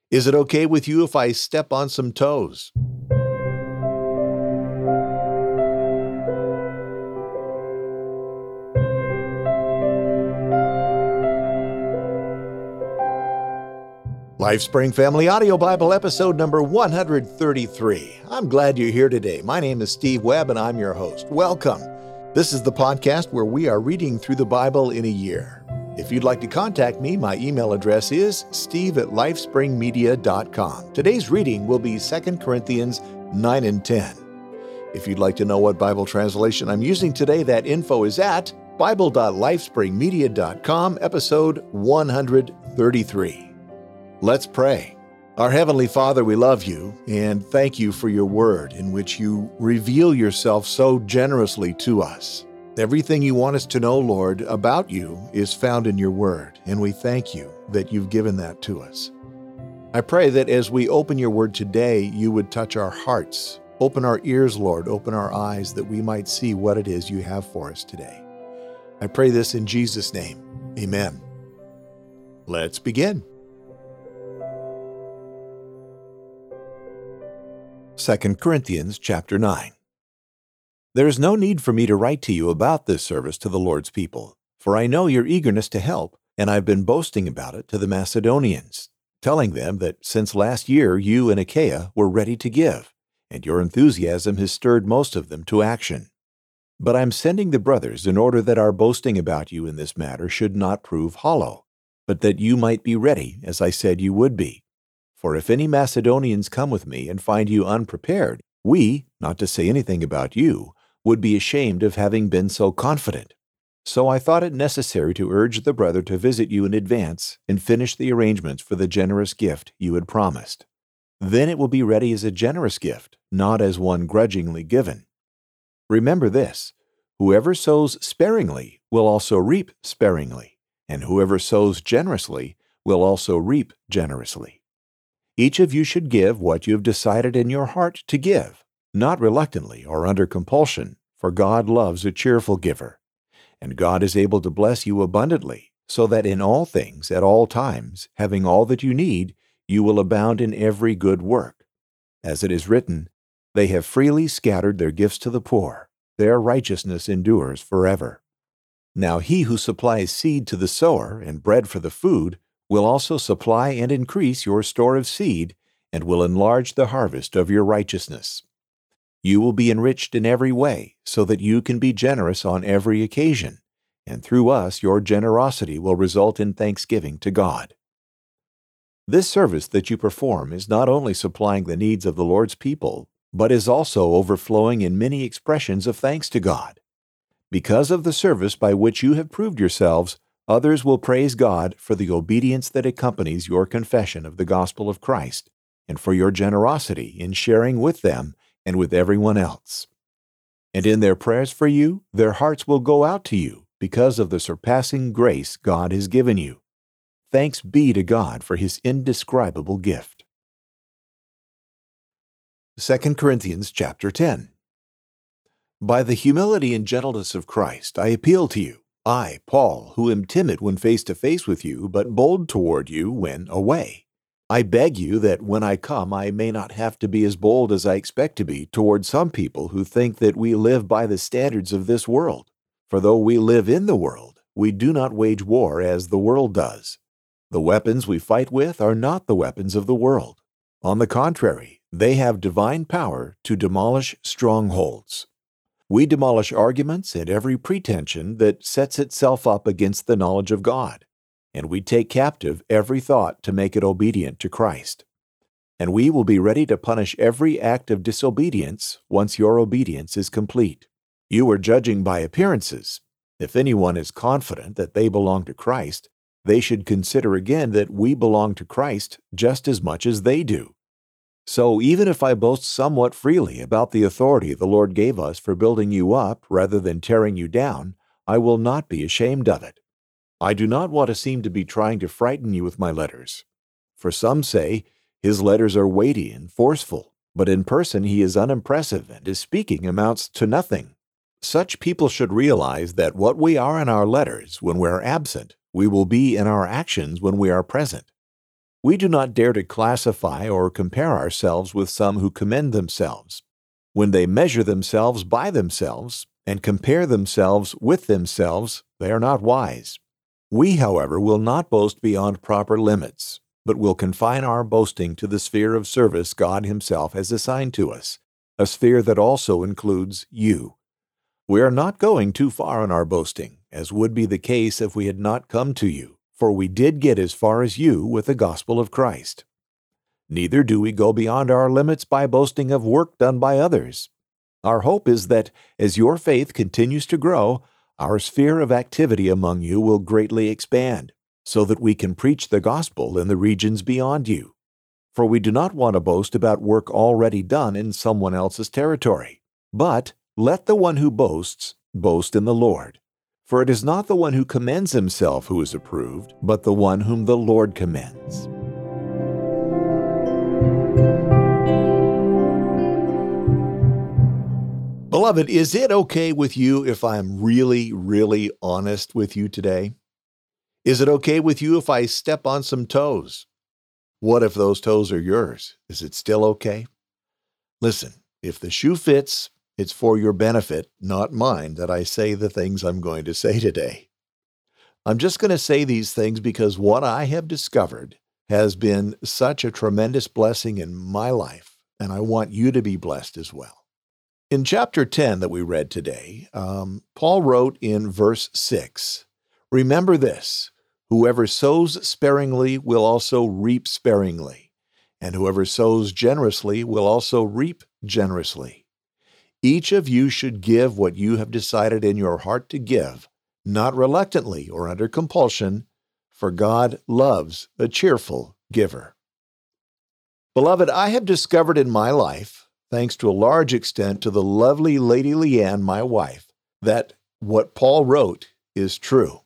Is it okay with you if I step on some toes? LifeSpring Family Audio Bible episode number 133. I'm glad you're here today. My name is Steve Webb and I'm your host. Welcome. This is the podcast where we are reading through the Bible in a year. If you'd like to contact me, my email address is steve@lifespringmedia.com. Today's reading will be 2 Corinthians 9 and 10. If you'd like to know what Bible translation I'm using today, that info is at bible.lifespringmedia.com, episode 133. Let's pray. Our Heavenly Father, we love you and thank you for your word in which you reveal yourself so generously to us. Everything you want us to know, Lord, about you is found in your word, and we thank you that you've given that to us. I pray that as we open your word today, you would touch our hearts. Open our ears, Lord, open our eyes that we might see what it is you have for us today. I pray this in Jesus' name. Amen. Let's begin. 2 Corinthians chapter 9. There is no need for me to write to you about this service to the Lord's people, for I know your eagerness to help, and I've been boasting about it to the Macedonians, telling them that since last year you and Achaia were ready to give, and your enthusiasm has stirred most of them to action. But I'm sending the brothers in order that our boasting about you in this matter should not prove hollow, but that you might be ready, as I said you would be. For if any Macedonians come with me and find you unprepared, we, not to say anything about you, would be ashamed of having been so confident. So I thought it necessary to urge the brother to visit you in advance and finish the arrangements for the generous gift you had promised. Then it will be ready as a generous gift, not as one grudgingly given. Remember this, whoever sows sparingly will also reap sparingly, and whoever sows generously will also reap generously. Each of you should give what you have decided in your heart to give, not reluctantly or under compulsion, for God loves a cheerful giver. And God is able to bless you abundantly, so that in all things, at all times, having all that you need, you will abound in every good work. As it is written, they have freely scattered their gifts to the poor, their righteousness endures forever. Now he who supplies seed to the sower and bread for the food will also supply and increase your store of seed, and will enlarge the harvest of your righteousness. You will be enriched in every way, so that you can be generous on every occasion, and through us your generosity will result in thanksgiving to God. This service that you perform is not only supplying the needs of the Lord's people, but is also overflowing in many expressions of thanks to God. Because of the service by which you have proved yourselves, others will praise God for the obedience that accompanies your confession of the gospel of Christ, and for your generosity in sharing with them and with everyone else. And in their prayers for you, their hearts will go out to you because of the surpassing grace God has given you. Thanks be to God for His indescribable gift. 2 Corinthians chapter 10. By the humility and gentleness of Christ, I appeal to you. I, Paul, who am timid when face to face with you, but bold toward you when away. I beg you that when I come I may not have to be as bold as I expect to be toward some people who think that we live by the standards of this world. For though we live in the world, we do not wage war as the world does. The weapons we fight with are not the weapons of the world. On the contrary, they have divine power to demolish strongholds. We demolish arguments and every pretension that sets itself up against the knowledge of God, and we take captive every thought to make it obedient to Christ. And we will be ready to punish every act of disobedience once your obedience is complete. You are judging by appearances. If anyone is confident that they belong to Christ, they should consider again that we belong to Christ just as much as they do. So even if I boast somewhat freely about the authority the Lord gave us for building you up rather than tearing you down, I will not be ashamed of it. I do not want to seem to be trying to frighten you with my letters. For some say, his letters are weighty and forceful, but in person he is unimpressive and his speaking amounts to nothing. Such people should realize that what we are in our letters when we are absent, we will be in our actions when we are present. We do not dare to classify or compare ourselves with some who commend themselves. When they measure themselves by themselves and compare themselves with themselves, they are not wise. We, however, will not boast beyond proper limits, but will confine our boasting to the sphere of service God Himself has assigned to us, a sphere that also includes you. We are not going too far in our boasting, as would be the case if we had not come to you, for we did get as far as you with the gospel of Christ. Neither do we go beyond our limits by boasting of work done by others. Our hope is that, as your faith continues to grow, our sphere of activity among you will greatly expand, so that we can preach the gospel in the regions beyond you. For we do not want to boast about work already done in someone else's territory. But let the one who boasts boast in the Lord. For it is not the one who commends himself who is approved, but the one whom the Lord commends. Beloved, is it okay with you if I'm really honest with you today? Is it okay with you if I step on some toes? What if those toes are yours? Is it still okay? Listen, if the shoe fits, it's for your benefit, not mine, that I say the things I'm going to say today. I'm just going to say these things because what I have discovered has been such a tremendous blessing in my life, and I want you to be blessed as well. In chapter 10 that we read today, Paul wrote in verse 6, "Remember this, whoever sows sparingly will also reap sparingly, and whoever sows generously will also reap generously. Each of you should give what you have decided in your heart to give, not reluctantly or under compulsion, for God loves a cheerful giver." Beloved, I have discovered in my life, thanks to a large extent to the lovely Lady Leanne, my wife, that what Paul wrote is true.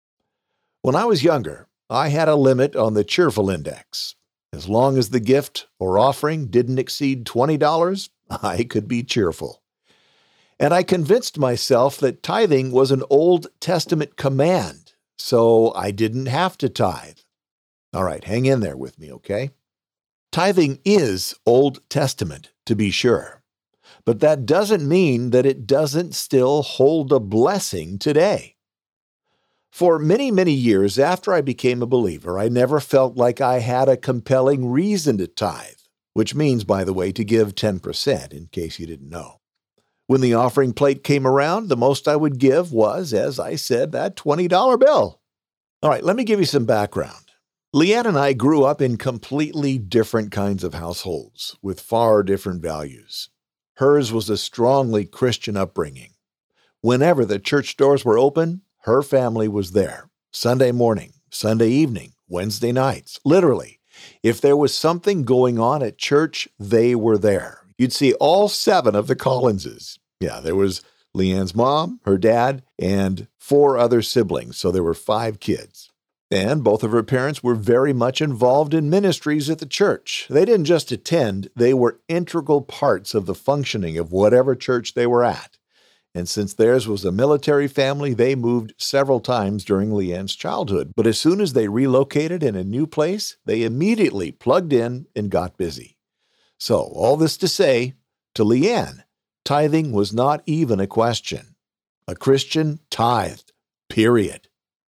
When I was younger, I had a limit on the cheerful index. As long as the gift or offering didn't exceed $20, I could be cheerful. And I convinced myself that tithing was an Old Testament command, so I didn't have to tithe. All right, hang in there with me, okay? Tithing is Old Testament, to be sure, but that doesn't mean that it doesn't still hold a blessing today. For many years after I became a believer, I never felt like I had a compelling reason to tithe, which means, by the way, to give 10%, in case you didn't know. When the offering plate came around, the most I would give was, as I said, that $20 bill. All right, let me give you some background. Leanne and I grew up in completely different kinds of households with far different values. Hers was a strongly Christian upbringing. Whenever the church doors were open, her family was there. Sunday morning, Sunday evening, Wednesday nights. Literally, if there was something going on at church, they were there. You'd see all 7 of the Collinses. Yeah, there was Leanne's mom, her dad, and 4 other siblings, so there were 5 kids. And both of her parents were very much involved in ministries at the church. They didn't just attend, they were integral parts of the functioning of whatever church they were at. And since theirs was a military family, they moved several times during Leanne's childhood. But as soon as they relocated in a new place, they immediately plugged in and got busy. So, all this to say, to Leanne, tithing was not even a question. A Christian tithed, period.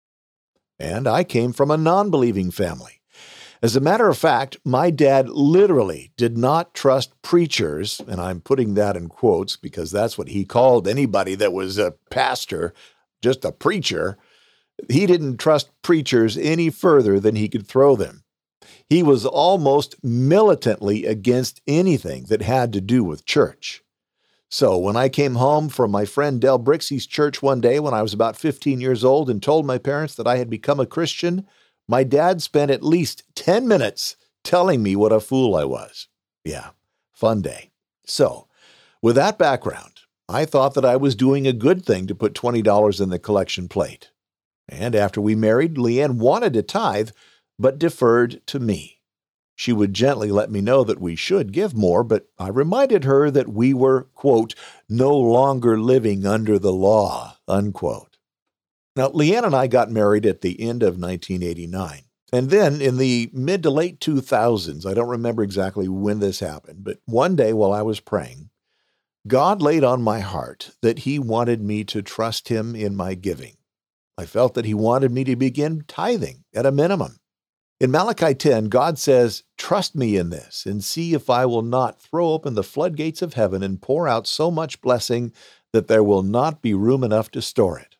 And I came from a non-believing family. As a matter of fact, my dad literally did not trust preachers, and I'm putting that in quotes because that's what he called anybody that was a pastor, just a preacher. He didn't trust preachers any further than he could throw them. He was almost militantly against anything that had to do with church. So when I came home from my friend Del Brixey's church one day when I was about 15 years old and told my parents that I had become a Christian, my dad spent at least 10 minutes telling me what a fool I was. Yeah, fun day. So, with that background, I thought that I was doing a good thing to put $20 in the collection plate. And after we married, Leanne wanted to tithe, but deferred to me. She would gently let me know that we should give more, but I reminded her that we were, quote, no longer living under the law, unquote. Now, Leanne and I got married at the end of 1989, And then in the mid to late 2000s, I don't remember exactly when this happened, but one day while I was praying, God laid on my heart that He wanted me to trust Him in my giving. I felt that He wanted me to begin tithing at a minimum. In Malachi 10, God says, "Trust me in this and see if I will not throw open the floodgates of heaven and pour out so much blessing that there will not be room enough to store it."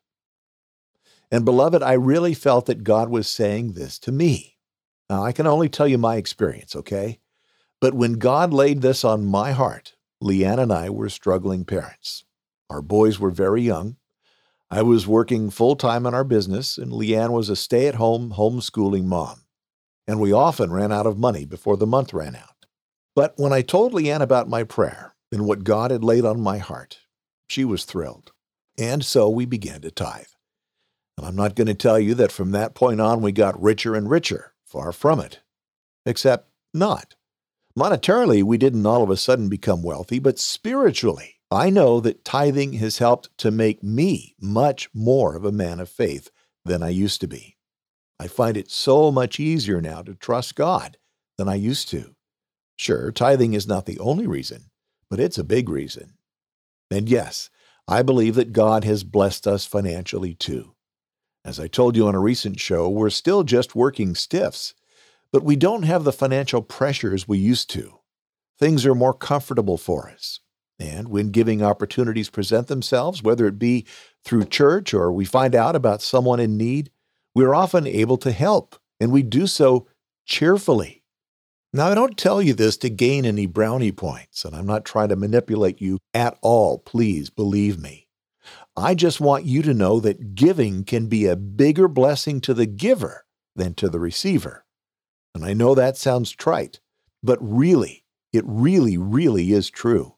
And beloved, I really felt that God was saying this to me. Now, I can only tell you my experience, okay? But when God laid this on my heart, Leanne and I were struggling parents. Our boys were very young. I was working full-time in our business, and Leanne was a stay-at-home homeschooling mom. And we often ran out of money before the month ran out. But when I told Leanne about my prayer and what God had laid on my heart, she was thrilled. And so we began to tithe. And I'm not going to tell you that from that point on we got richer and richer. Far from it. Except not. Monetarily, we didn't all of a sudden become wealthy, but spiritually, I know that tithing has helped to make me much more of a man of faith than I used to be. I find it so much easier now to trust God than I used to. Sure, tithing is not the only reason, but it's a big reason. And yes, I believe that God has blessed us financially too. As I told you on a recent show, we're still just working stiffs, but we don't have the financial pressures we used to. Things are more comfortable for us. And when giving opportunities present themselves, whether it be through church or we find out about someone in need, we're often able to help, and we do so cheerfully. Now, I don't tell you this to gain any brownie points, and I'm not trying to manipulate you at all, please believe me. I just want you to know that giving can be a bigger blessing to the giver than to the receiver. And I know that sounds trite, but really, it really is true.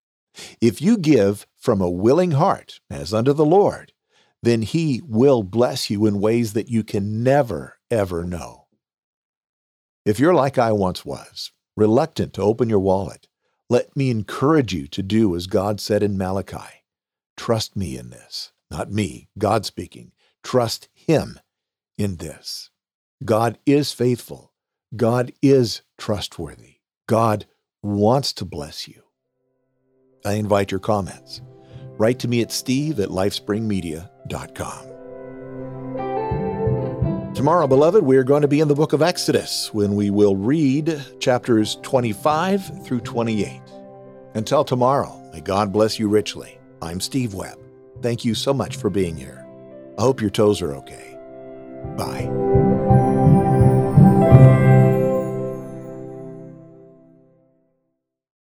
If you give from a willing heart, as unto the Lord, then He will bless you in ways that you can never, ever know. If you're like I once was, reluctant to open your wallet, let me encourage you to do as God said in Malachi. Trust me in this. Not me, God speaking. Trust Him in this. God is faithful. God is trustworthy. God wants to bless you. I invite your comments. Write to me at steve@lifespringmedia.com. Tomorrow, beloved, we are going to be in the book of Exodus when we will read chapters 25 through 28. Until tomorrow, may God bless you richly. I'm Steve Webb. Thank you so much for being here. I hope your toes are okay. Bye.